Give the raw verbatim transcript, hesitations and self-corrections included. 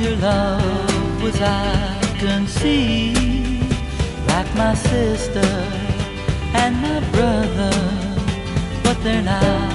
your love was I conceived, like my sister and my brother, but they're not